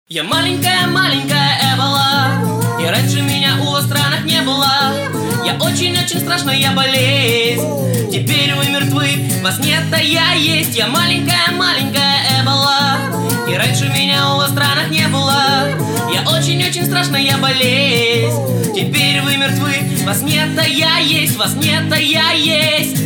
Я маленькая Эбола, и раньше меня у вас в странах не было. Я очень-очень страшная болезнь, теперь вы мертвы, вас нет, а я есть. Я маленькая Эбола, и раньше меня у вас в странах не было. Я очень-очень страшная болезнь, теперь вы мертвы, вас нет, а я есть, вас нет, а я есть.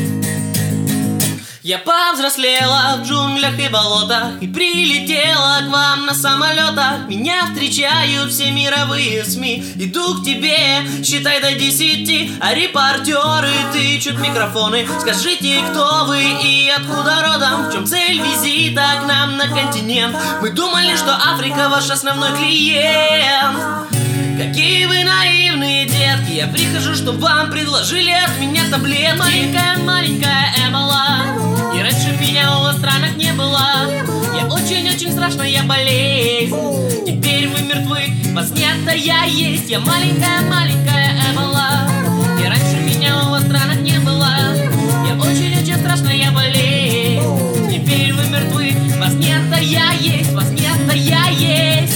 Я повзрослела в джунглях и болотах и прилетела к вам на самолетах. Меня встречают все мировые СМИ. Иду к тебе, считай до 10, а репортеры тычут микрофоны. Скажите, кто вы и откуда родом? В чем цель визита к нам на континент? Мы думали, что Африка ваш основной клиент. Какие вы наивные детки. Я прихожу, чтобы вам предложили от меня таблетки. Маленькая Эбола, и раньше меня у вас в странах не было. Я очень-очень страшная болезнь, теперь вы мертвы, вас нет, а я есть. Я маленькая Эбола, и раньше меня у вас в странах не было. Я очень-очень страшная болезнь, теперь вы мертвы, вас нет, а я есть, вас нет, а я есть.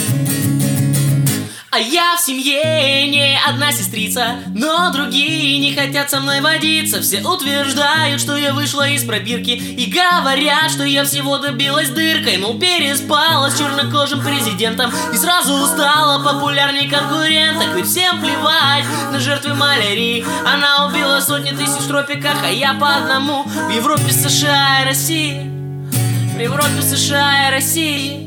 А я в семье не одна сестрица, но другие не хотят со мной водиться. Все утверждают, что я вышла из пробирки, и говорят, что я всего добилась дыркой. Мол, переспала с чернокожим президентом и сразу стала популярней конкуренток. Ведь всем плевать на жертвы малярии. Она убила сотни тысяч в тропиках, а я по одному в Европе, США и России. В Европе, США и России.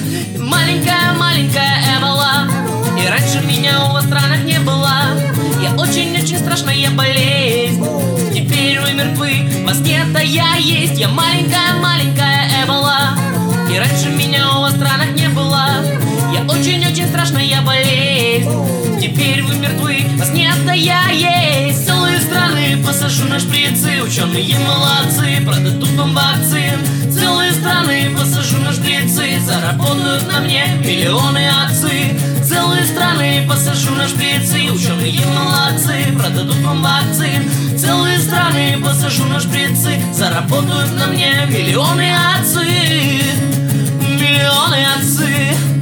Маленькая Эбола, и раньше меня у вас в странах не было. Я очень-очень страшная болезнь, теперь вы мертвы, вас нет, а я есть. Я маленькая Эбола, и раньше меня у вас в странах не было. Я очень-очень страшная болезнь, теперь вы мертвы, вас нет, а я есть. Целые страны посажу на шприцы, ученые молодцы, продадут вам вакцин. Целые страны посажу на шприцы, заработают на мне миллионы акций. Целые страны посажу на шприцы, ученые молодцы, продадут вам вакцин. Целые страны посажу на шприцы, заработают на мне миллионы акций. Миллионы акций.